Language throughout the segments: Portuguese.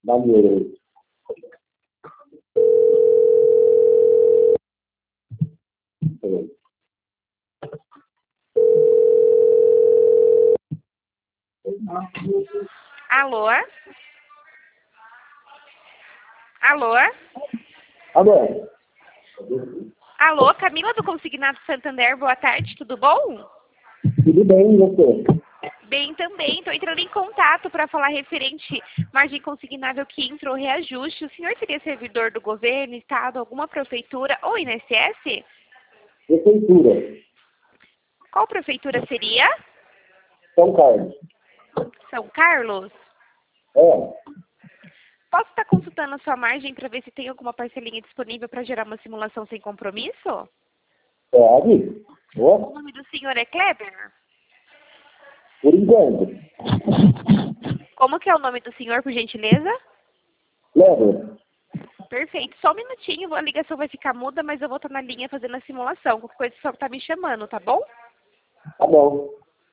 Maneiro. Alô? Alô? Alô? Alô, Camila do Consignado Santander, boa tarde, tudo bom? Tudo bem, e você? Bem também, estou entrando em contato para falar referente margem consignável que entrou reajuste. O senhor seria servidor do governo, estado, alguma prefeitura ou INSS? Prefeitura. Qual prefeitura seria? São Carlos. São Carlos? É. Posso estar consultando a sua margem para ver se tem alguma parcelinha disponível para gerar uma simulação sem compromisso? Pode? O Ó, nome do senhor é Kleber? por enquanto. Como que é o nome do senhor, por gentileza? Leva. Perfeito. Só um minutinho, a ligação vai ficar muda, mas eu vou estar na linha fazendo a simulação. Qualquer coisa só tá me chamando, tá bom? Tá bom.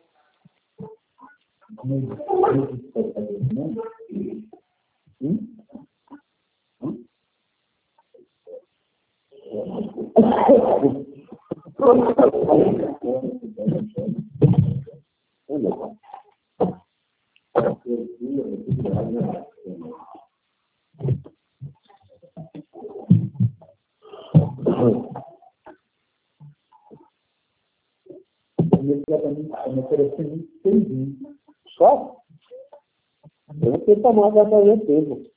Só? Eu não sei se a moto vai fazer tempo.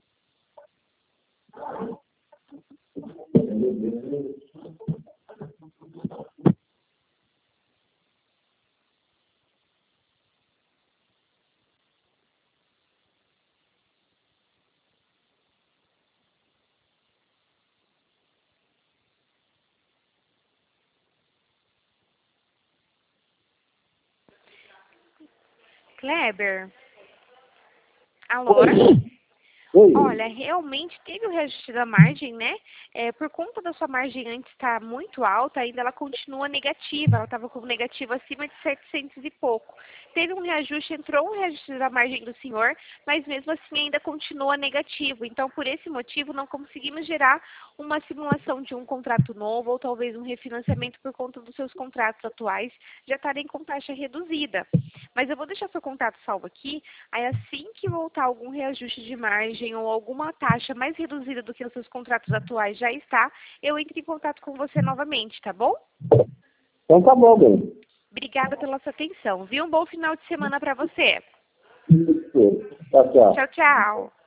Kleber? Alô? Oi. Olha, realmente teve o reajuste da margem, né? Por conta da sua margem antes estar muito alta, ainda ela continua negativa. Ela estava com negativo acima de 700 e pouco. Teve um reajuste, entrou um reajuste da margem do senhor, mas mesmo assim ainda continua negativo. Então, por esse motivo, não conseguimos gerar uma simulação de um contrato novo ou talvez um refinanciamento por conta dos seus contratos atuais já estarem com taxa reduzida. Mas eu vou deixar seu contato salvo aqui, aí assim que voltar algum reajuste de margem ou alguma taxa mais reduzida do que os seus contratos atuais já está, eu entro em contato com você novamente, tá bom? Então tá bom, bem. Obrigada pela sua atenção, viu? Um bom final de semana para você. Tchau, tchau. Tchau, tchau.